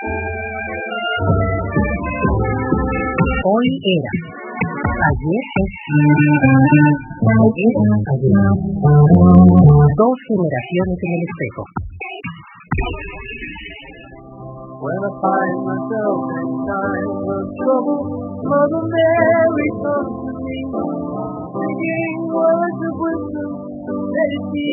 Hoy era. Ayer es. Ayer. Dos generaciones en el espejo. When I find myself in times of trouble, Mother Mary comes to me, singing words of wisdom, let it be.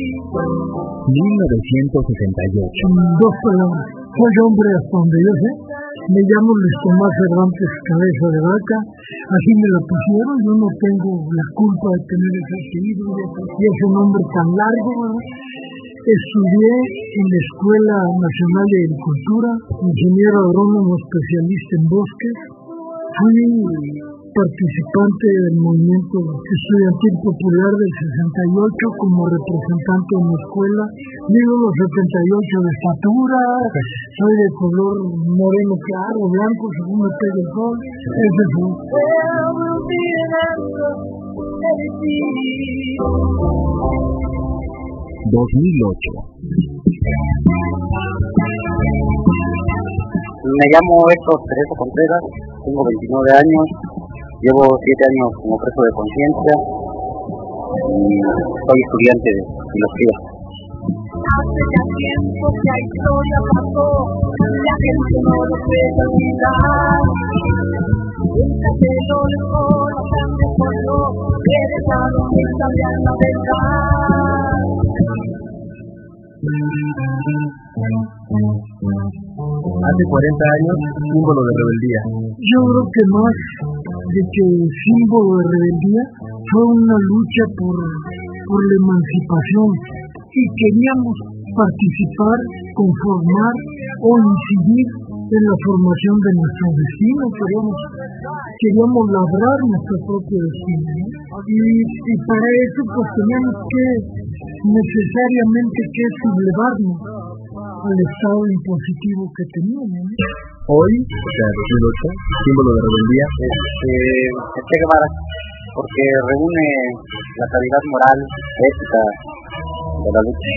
1968. Dos palabras. Soy hombre hasta donde yo sé. Me llamo Luis Tomás Cervantes Cabeza de Vaca. Así me lo pusieron. Yo no tengo la culpa de tener ese apellido y ese nombre tan largo, ¿verdad? Estudié en la Escuela Nacional de Agricultura, ingeniero agrónomo especialista en bosques. Fui participante del movimiento estudiantil popular del 68 como representante de mi escuela. Mido los 78 de estatura, soy de color moreno claro, blanco, según me pega el sol. Ese fue. 2008. Me llamo Héctor Cerezo Contreras, tengo 29 años, llevo 7 años como preso de conciencia y soy estudiante de filosofía. Hace ya tiempo que la historia pasó, la gente no lo puede olvidar. Nunca se lo dejó, la sangre corrió, heredaron esta la verdad. Hace 40 años, símbolo de rebeldía. Yo creo que más de que símbolo de rebeldía fue una lucha por la emancipación y queríamos participar, conformar o incidir en la formación de nuestro destino, queríamos labrar nuestro propio destino, ¿no? Y para eso pues teníamos que necesariamente sublevarnos al estado impositivo que teníamos, ¿no? Hoy, o sea, 2008, símbolo de rebeldía, Che Guevara, porque reúne la calidad moral, ética de la lucha.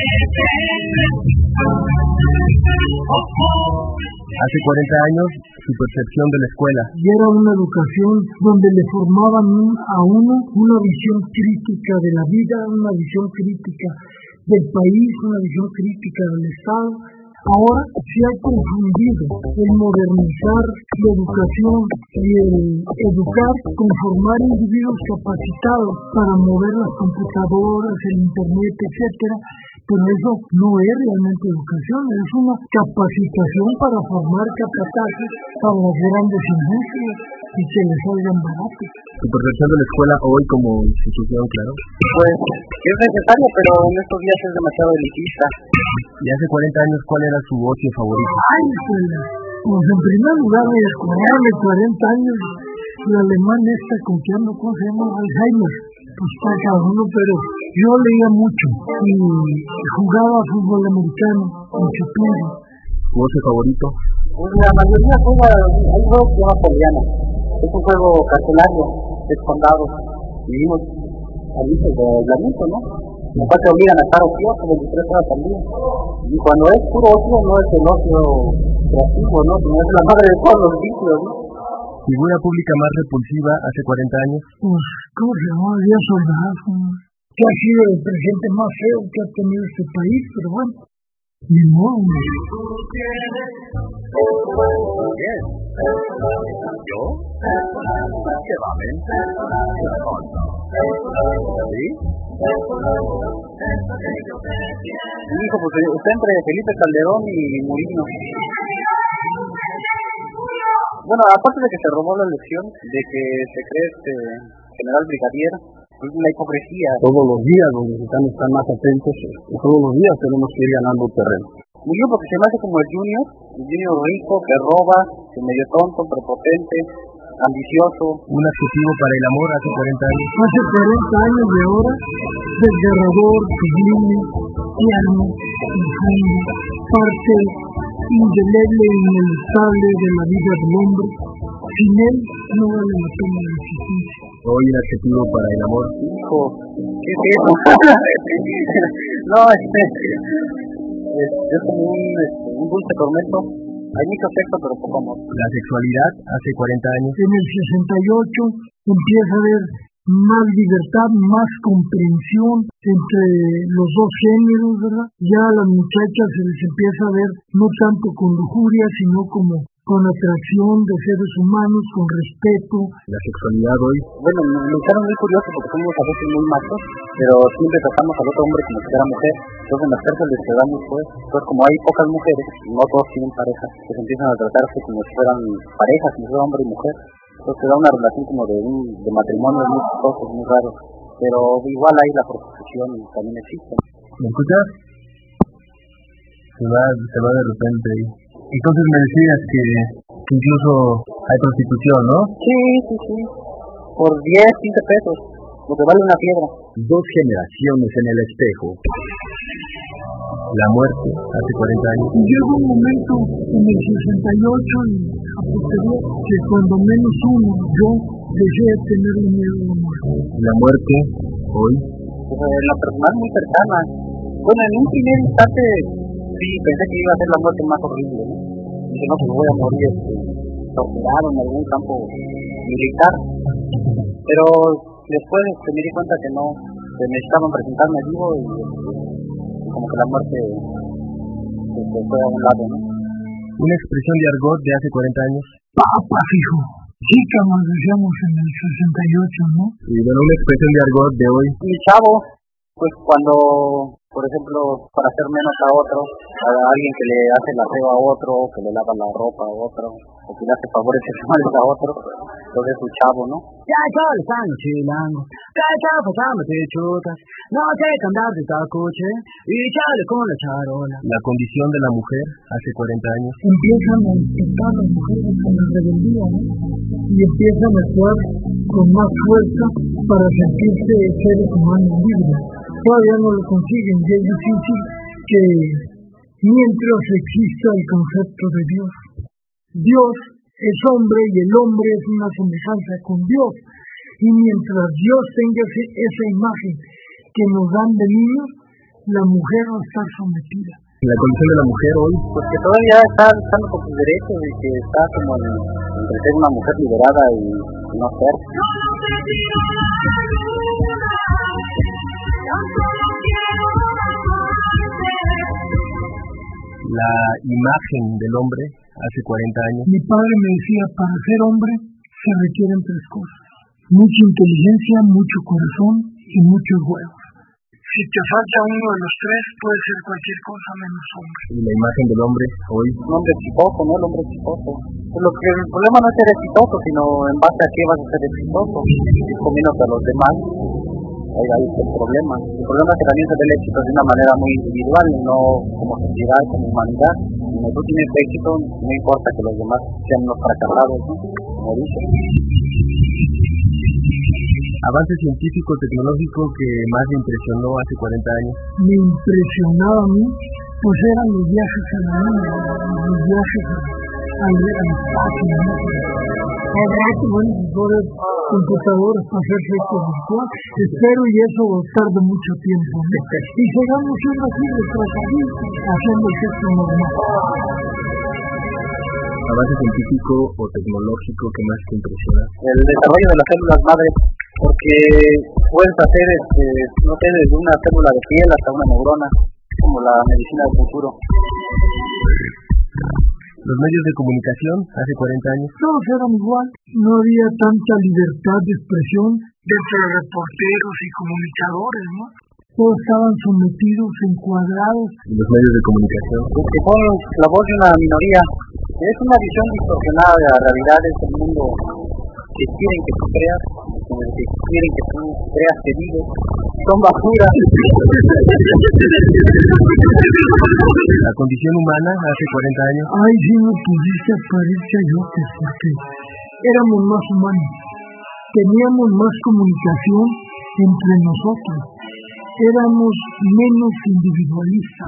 Hace 40 años, su percepción de la escuela. Y era una educación donde le formaban a uno una visión crítica de la vida, una visión crítica del país, una visión crítica del Estado. Ahora se ha confundido el modernizar la educación y el educar con formar individuos capacitados para mover las computadoras, el internet, etcétera. Pero eso no es realmente educación, es una capacitación para formar capataces para las grandes industrias y que les salgan baratos. Su percepción de la escuela hoy como institución, claro. Pues es necesario, pero en estos días es demasiado elitista. Y hace 40 años, ¿cuál era su ocio favorito? Ay, pues en primer lugar, de 40 años, el alemán con que ando, ¿cómo se llama? Alzheimer. Pues está cabrón, pero yo leía mucho y jugaba fútbol americano mucho tiempo. ¿Su ocio favorito? Pues la mayoría juega un juego que se llama Poliana. Es un juego carcelario, es condado. Vivimos al inicio de aislamiento, ¿no? Después te obligan a estar ociosos 23 horas al día. Y cuando es puro ocio, no es el ocio creativo, ¿no? Sino es la madre de todos los vicios, ¿no? ¿Figura pública más repulsiva hace 40 años? Pues, ¿cómo se llama? Díaz Ordaz, que ha sido el presidente más feo que ha tenido este país, pero bueno, ni modo. Bien. ¿Yo? ¿Qué va, men? ¿Sí? Hijo, pues está entre Felipe Calderón y Murillo. Bueno, aparte de que se robó la elección, de que se cree general brigadier, pues la hipocresía. Todos los días los mexicanos están más atentos y todos los días tenemos que ir ganando terreno. Murillo porque se me hace como el junior rico, que roba, que medio tonto, prepotente, ambicioso. Un adjetivo para el amor hace 40 años. Hace 40 años de ahora, desgarrador, sublime, tierno, ingenuo, parte indeleble e inevitable de la vida del hombre. Sin él no vale la pena la existencia. Hoy un adjetivo para el amor. Hijo, ¿qué es eso? No, es como un dulce tormento Hay mucho afecto, pero poco amor. La sexualidad hace 40 años. En el 68 empieza a haber más libertad, más comprensión entre los dos géneros, ¿verdad? Ya a las muchachas se les empieza a ver no tanto con lujuria, sino como con atracción de seres humanos, con respeto. La sexualidad hoy. Bueno, me hicieron muy curioso porque somos a veces muy machos, pero siempre tratamos al otro hombre como si fuera mujer. Entonces en las cárceles se da mucho eso. Entonces como hay pocas mujeres, no todos tienen pareja, pues empiezan a tratarse como si fueran parejas, como si fuera hombre y mujer. Entonces se da una relación como de matrimonio muy chistoso, muy raro. Pero igual ahí la prostitución también existe. ¿Me escuchas? Se va de repente. Entonces me decías que incluso hay prostitución, ¿no? Sí. Por 10, 15 pesos, lo que vale una piedra. 2 generaciones en el espejo. La muerte hace 40 años. Llegó un momento en el 68 y a posterior que cuando menos uno, yo dejé de tener un miedo a la muerte. La muerte hoy. Pues en la personal muy cercana. Bueno, en un primer instante sí, pensé que iba a ser la muerte más horrible, ¿no? Dije, no, pues voy a morir torturado en algún campo militar. Pero después me di cuenta que no, que necesitaban presentarme vivo y como que la muerte se fue a un lado, ¿no? Una expresión de argot de hace 40 años. Papas, hijo. Chica, nos decíamos en el 68, ¿no? Y bueno, una expresión de argot de hoy. Mi chavo, pues cuando, por ejemplo, para hacer menos a otro, a alguien que le hace el aseo a otro, que le lava la ropa a otro, o que le hace favores sexuales a otro, entonces es un chavo, ¿no? Ya están chilango, ya pasamos de chutas, no sé andar de coche, y chale con la charola. La condición de la mujer hace 40 años. Empiezan a intentar las mujeres con la rebeldía, ¿no? Y empiezan a actuar con más fuerza para sentirse seres humanos libres. Todavía no lo consiguen y es difícil que mientras exista el concepto de Dios. Dios es hombre y el hombre es una semejanza con Dios. Y mientras Dios tenga esa imagen que nos dan de niños, la mujer va a estar sometida. La condición de la mujer hoy, pues que todavía está luchando por sus derechos y que está como entre ser una mujer liberada y no ser. La imagen del hombre hace 40 años. Mi padre me decía, para ser hombre se requieren 3 cosas. Mucha inteligencia, mucho corazón y muchos huevos. Si te falta uno de los 3, puede ser cualquier cosa menos hombre. Y la imagen del hombre hoy. Un hombre exitoso, ¿no? El hombre exitoso. El problema no es ser exitoso, sino en base a qué vas a ser exitoso. Si comiéndote a los demás, ahí está el problema. El problema es que también se ve el éxito de una manera muy individual, no como sociedad, como humanidad. Si tú tienes éxito, no importa que los demás sean unos fracasados, ¿no? Como dicen. Avance científico tecnológico que más me impresionó hace 40 años. Me impresionaba a mí, pues eran los viajes a la luna, los viajes al espacio, ¿no? Al rato, bueno, poder computadoras para hacer sexo virtual, espero y eso tarde mucho tiempo, ¿no? Y sigamos siendo así de tratamiento, haciendo el sexo normal. Avance científico o tecnológico que más te impresiona. El desarrollo de las células madre, porque puedes hacer, no sé, desde una célula de piel hasta una neurona, como la medicina del futuro. Los medios de comunicación hace 40 años. Todos eran igual, no había tanta libertad de expresión entre reporteros y comunicadores, ¿no? Todos estaban sometidos, encuadrados. Los medios de comunicación. Porque son la voz de una minoría. Es una visión distorsionada de la realidad de este mundo que quieren que tú creas, que quieren que tú creas que vives. Son basura. La condición humana hace 40 años. Ay, sí me pusiste a parirse a yotes, porque éramos más humanos. Teníamos más comunicación entre nosotros. Éramos menos individualistas.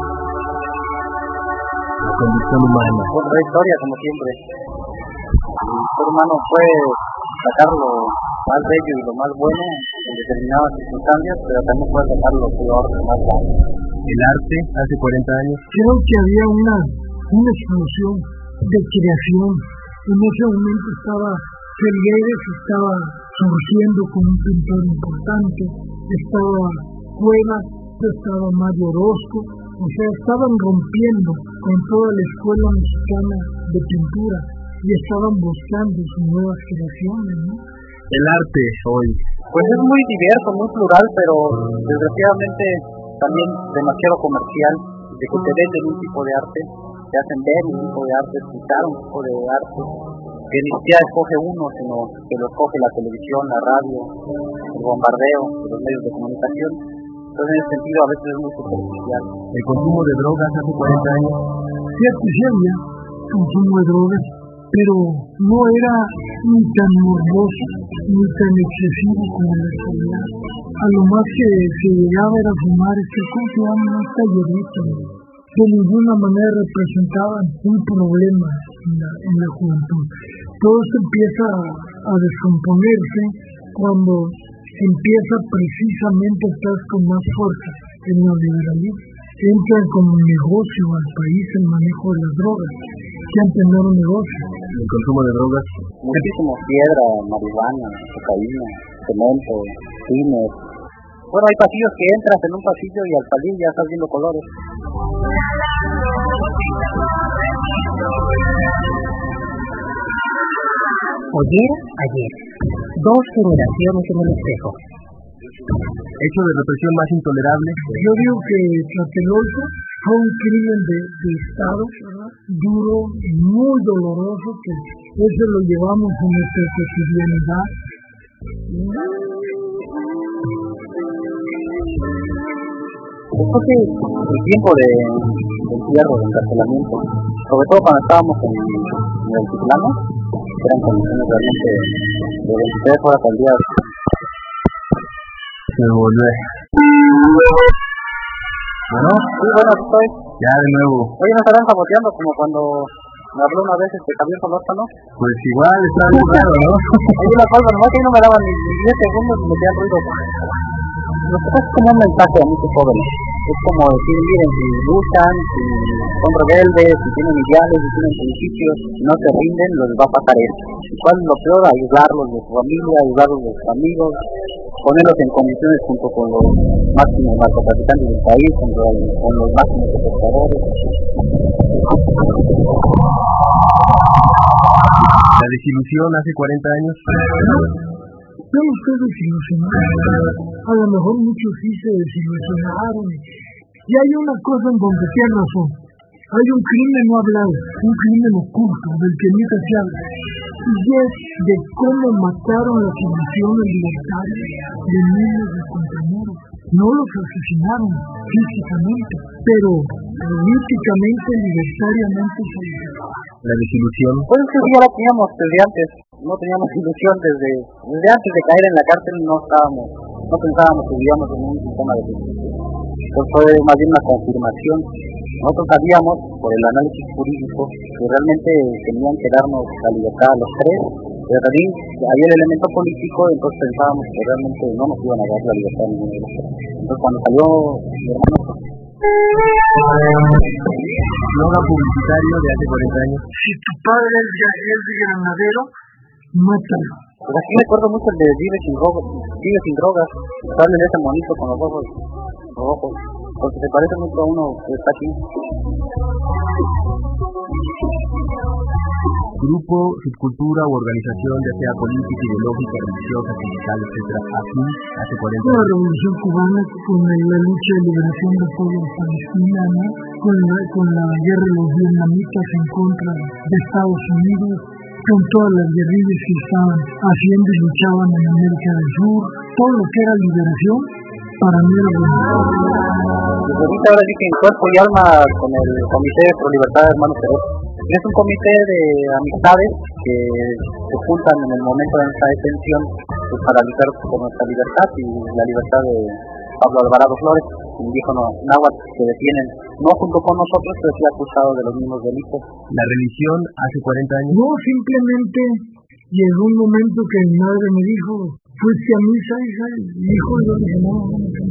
La condición humana. Otra historia, como siempre. El ser humano puede sacar lo más bello y lo más bueno en determinadas circunstancias, pero también puede sacar lo peor, lo más malo. El arte hace 40 años. Creo que había una una explosión de creación. En ese momento estaba Felgueres, estaba surgiendo como un pintor importante, estaba Cuevas, estaba Mario Orozco, o sea, estaban rompiendo con toda la escuela mexicana de pintura y estaban buscando sus nuevas creaciones, ¿no? El arte hoy. Pues es muy diverso, muy plural, pero desgraciadamente también demasiado comercial, de que te venden un tipo de arte, te hacen ver un tipo de arte, escuchar un tipo de arte, que ni siquiera escoge uno, sino que lo escoge la televisión, la radio, el bombardeo de los medios de comunicación. Entonces, en ese sentido, a veces es muy superficial. El consumo de drogas hace 40 años. Cierto, sí había consumo de drogas, pero no era ni tan morboso, ni tan excesivo como en la actualidad. A lo más que se llegaba era fumar, ¿cómo se llama? Esta hierbita, de ninguna manera representaban un problema en la juventud. Todo esto empieza a descomponerse cuando empieza precisamente a estar con más fuerza el neoliberalismo. Entran como negocio al país el manejo de las drogas, que antes no era un negocio. El consumo de drogas. Muchísimo piedra, marihuana, cocaína, cemento, cine. Bueno, hay pasillos que entras en un pasillo y al salir ya estás viendo colores. Oyer, ayer. Dos generaciones en el espejo. Hecho de represión más intolerable. Yo digo que Tlatelolco fue un crimen de Estado, ¿verdad? Duro, muy doloroso, que eso lo llevamos en nuestra cotidianidad. Creo que el tiempo de encierro, de encarcelamiento, sobre todo cuando estábamos en el altiplano, eran condiciones realmente de 23 horas al día. Se volvió. Bueno, sí, bueno, estoy. Ya de nuevo. Oye, ¿no estarán saboteando como cuando me habló una vez Javier Solórzano? Pues igual, está bien claro, ¿no? Hay una palma, nomás que no me daban ni 10 segundos y me metían ruido. Lo que pasa es como un mensaje a muchos jóvenes. Es como decir, miren, si luchan, si son rebeldes, si tienen ideales, si tienen principios, si no se rinden, les va a pasar esto. ¿Y cuál es lo peor? Ayudarlos de su familia, ayudarlos de sus amigos, ponerlos en condiciones junto con los máximos narcotraficantes del país, con los máximos secuestradores. La desilusión hace 40 años. Yo no estoy desilusionado. A lo mejor muchos sí se desilusionaron. Y hay una cosa en donde tiene razón. Hay un crimen no hablado, un crimen oculto, del que nunca se habla. Y es de cómo mataron las ilusiones libertarias de miles de compañeros. No los asesinaron físicamente, pero políticamente, libertariamente se les. La desilusión. Pues es que ya la teníamos desde antes, no teníamos ilusión desde antes de caer en la cárcel, no pensábamos que vivíamos en un sistema de justicia. Pues fue más bien una confirmación. Nosotros sabíamos, por el análisis jurídico, que realmente tenían que darnos la libertad a los tres, pero también había el elemento político, entonces pensábamos que realmente no nos iban a dar la libertad a ninguno de los tres. Entonces cuando salió mi hermano... Eslogan publicitario de hace 40 años. Si tu padre es de Granadero, mátalo. Pues aquí me acuerdo mucho el de Vive sin drogas, sale de ese monito con los ojos rojos, porque se parece mucho a uno que está aquí. Grupo, subcultura u organización, ya sea política, ideológica, religiosa, sindical, etc. Así, hace 40 años. La revolución cubana con la lucha de liberación del pueblo palestiniano, con la guerra de los vietnamitas en contra de Estados Unidos, con todas las guerrillas que estaban haciendo y luchaban en América del Sur, todo lo que era liberación, para mí era bueno. Pues ahorita ahora sí que en cuerpo y alma con el Comité Pro Libertad de Hermanos Perú. Es un comité de amistades que se juntan en el momento de esta detención pues, para luchar por nuestra libertad y la libertad de Pablo Alvarado Flores, indígena náhuatl, que detienen, no junto con nosotros, pero sí acusado de los mismos delitos. La religión hace 40 años. No, simplemente llegó un momento que mi madre me dijo, fuiste a misa, hija, y hijo, yo le dije, no.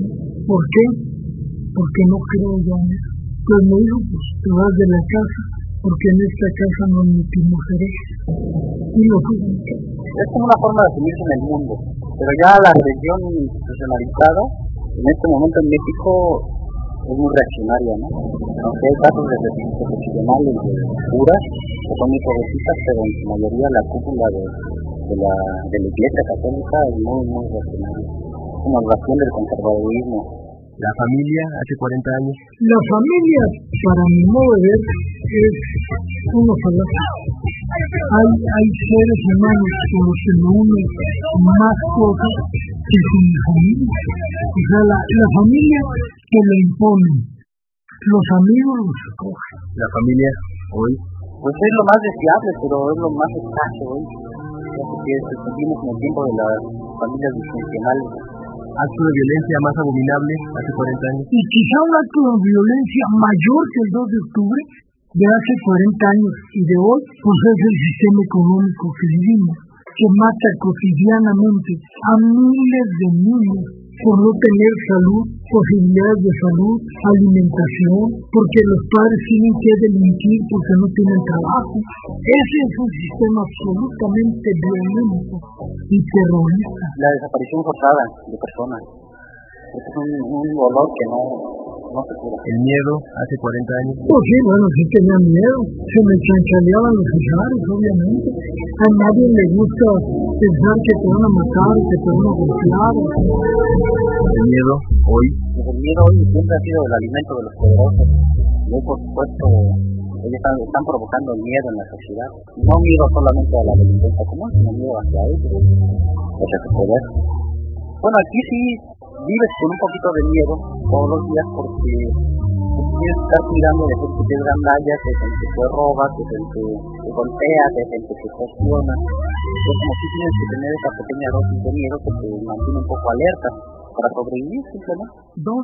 ¿Por qué? Porque no creo yo en eso. Pues me dijo, pues te vas de la casa porque en esta casa no admitimos herejes. Y lo juzgan. Es como una forma de asumirse en el mundo, pero ya la religión institucionalizada, en este momento en México, es muy reaccionaria, ¿no? Aunque hay casos de profesionales, de curas, que son muy progresistas, pero en su mayoría la cúpula de la Iglesia Católica es muy, muy reaccionaria. Es una oración del conservadurismo. La familia hace 40 años. La familia, para mi modo de ver, es uno solo. Hay seres humanos con los que me unen más cosas que con mi familia. O sea, la familia que lo imponen, los amigos los escogen. La familia hoy. Pues es lo más deseable, pero es lo más escaso hoy. Porque vivimos en el tiempo de las familias disfuncionales. Acto de violencia más abominable hace 40 años. Y quizá un acto de violencia mayor que el 2 de octubre de hace 40 años y de hoy, pues es el sistema económico que vivimos, que mata cotidianamente a miles de niños por no tener salud, posibilidades de salud, alimentación, porque los padres tienen que delinquir porque no tienen trabajo. Ese es un sistema absolutamente violento y terrorista. La desaparición forzada de personas. Es un dolor que no se cura. El miedo hace 40 años. Pues sí, bueno, sí tenía miedo. Se me chanchaleaban los cesares, obviamente. A nadie le gusta pensar que te van a matar, que te van a golpear. El miedo hoy. Pues el miedo hoy siempre ha sido el alimento de los poderosos. Y hoy, por supuesto, ellos están provocando el miedo en la sociedad. No miedo solamente a la delincuencia común, sino miedo hacia ellos, hacia su poder. Bueno, aquí sí vives con un poquito de miedo todos los días porque tienes que estar cuidando de gente que es gandalla, de gente que te roba, de gente que golpea, de gente que cuestiona. Entonces, como si tienes que tener esa pequeña dosis de miedo que te mantiene un poco alerta para sobrevivir, simplemente. Dos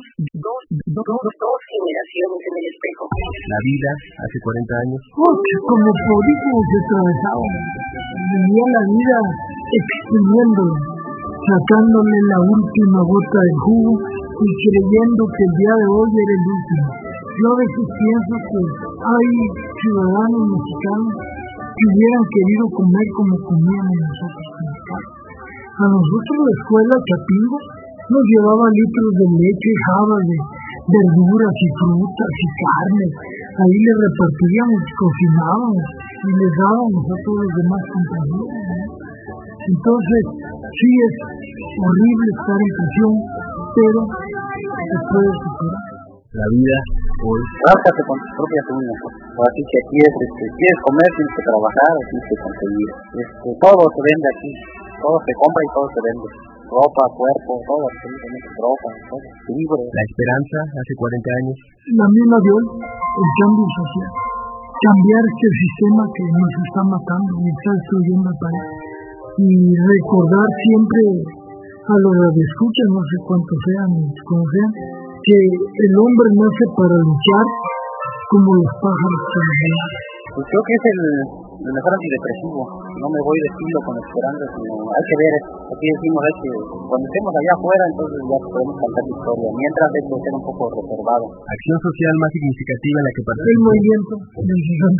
generaciones en el espejo. La vida hace 40 años. Como políticos atravesados, vivía la vida exprimiéndola, sacándole la última gota de jugo y creyendo que el día de hoy era el último. Yo a veces pienso que hay ciudadanos mexicanos que hubieran querido comer como comíamos nosotros en el campo. A nosotros la escuela Chapingo nos llevaba litros de leche, jabas de verduras y frutas y carne. Ahí les repartíamos, cocinábamos y les dábamos a todos los demás compañeros, ¿no? Entonces, sí es horrible estar en prisión, pero se puede superar. La vida hoy. Ráscate con tus propias uñas. Así que aquí quieres comer, tienes que trabajar, tienes que conseguir. Todo se vende aquí. Todo se compra y todo se vende. Ropa, cuerpo, todo, absolutamente ropa, todo. Libros. La esperanza hace 40 años. La misma de hoy, el cambio social. Cambiar este sistema que nos está matando y está destruyendo el país. Y recordar siempre a los radioescuchas, no sé cuántos sean, como sean, que el hombre nace para luchar como los pájaros para volar. Pues creo que es el mejor antidepresivo. No me voy de estilo con esperanza, sino hay que ver. Aquí decimos que cuando estemos allá afuera, entonces ya podemos cantar la historia. Mientras hay que ser un poco reservado. Acción social más significativa en la que El participó. movimiento del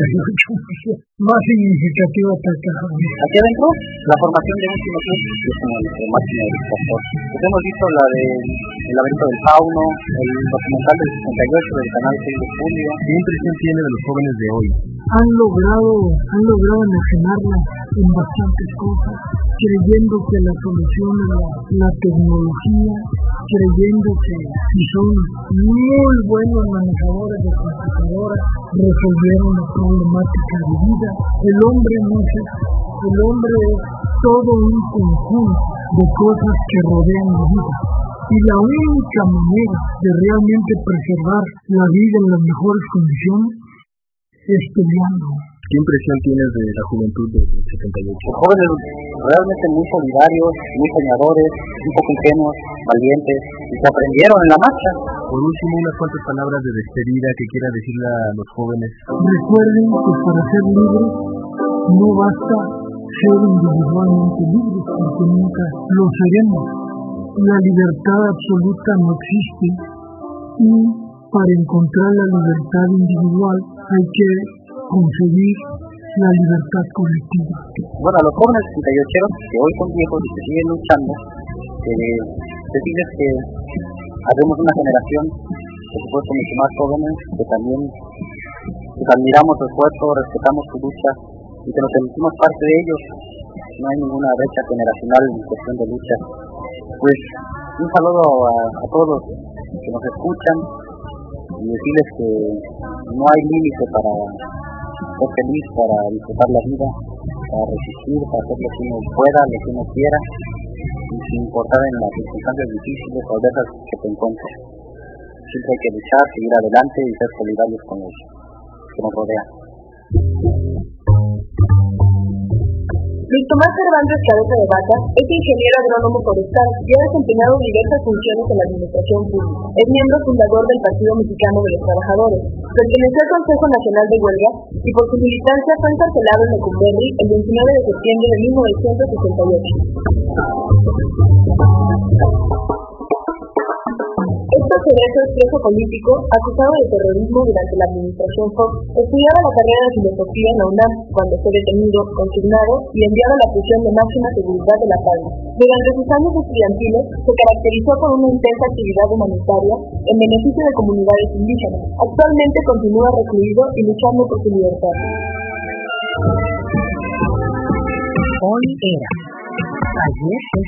68, más significativa hasta acá. Aquí adentro, la formación de último club es como el máximo distractor. Pues hemos visto la del laberinto del fauno, el documental del 68 del canal 6 de julio. ¿Qué impresión tiene de los jóvenes de hoy? Han logrado enajenarla en bastantes cosas, creyendo que la solución es la tecnología, creyendo que si son muy buenos manejadores de computadoras, resolvieron la problemática de vida. El hombre no es eso. El hombre es todo un conjunto de cosas que rodean la vida. Y la única manera de realmente preservar la vida en las mejores condiciones es peleando. ¿Qué impresión tienes de la juventud del 78? Los jóvenes realmente muy solidarios, muy soñadores, un poco ingenuos, valientes, y se aprendieron en la marcha. Por último, unas cuantas palabras de despedida que quiera decirle a los jóvenes. Recuerden que para ser libres no basta ser individualmente libres, porque nunca lo seremos. La libertad absoluta no existe y para encontrar la libertad individual hay que conseguir la libertad colectiva. Bueno, a los jóvenes 68eros que hoy son viejos y que siguen luchando, decirles que habemos una generación, por supuesto, mucho más jóvenes, que también admiramos su esfuerzo, respetamos su lucha y que nos sentimos parte de ellos. No hay ninguna brecha generacional en cuestión de lucha. Pues un saludo a todos que nos escuchan y decirles que no hay límite para ser feliz, para disfrutar la vida, para resistir, para hacer lo que uno pueda, lo que uno quiera, y sin importar en las circunstancias difíciles o adversas que te encuentres. Siempre hay que luchar, seguir adelante y ser solidarios con los que nos rodean. Luis Tomás Cervantes Cabeza de Vaca es ingeniero agrónomo forestal y ha desempeñado diversas funciones en la administración pública. Es miembro fundador del Partido Mexicano de los Trabajadores, perteneció al Consejo Nacional de Huelga y por su militancia fue encarcelado en Lecumberri el 29 de septiembre de 1968. Este cerebro es preso político acusado de terrorismo durante la administración Fox. Estudiaba la carrera de filosofía en la UNAM cuando fue detenido, consignado y enviado a la prisión de máxima seguridad de La Palma. Durante sus años estudiantiles se caracterizó por una intensa actividad humanitaria en beneficio de comunidades indígenas. Actualmente continúa recluido y luchando por su libertad. Hoy era. Ayer es.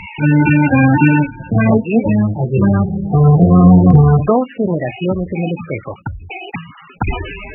Ayer. Dos generaciones en el espejo.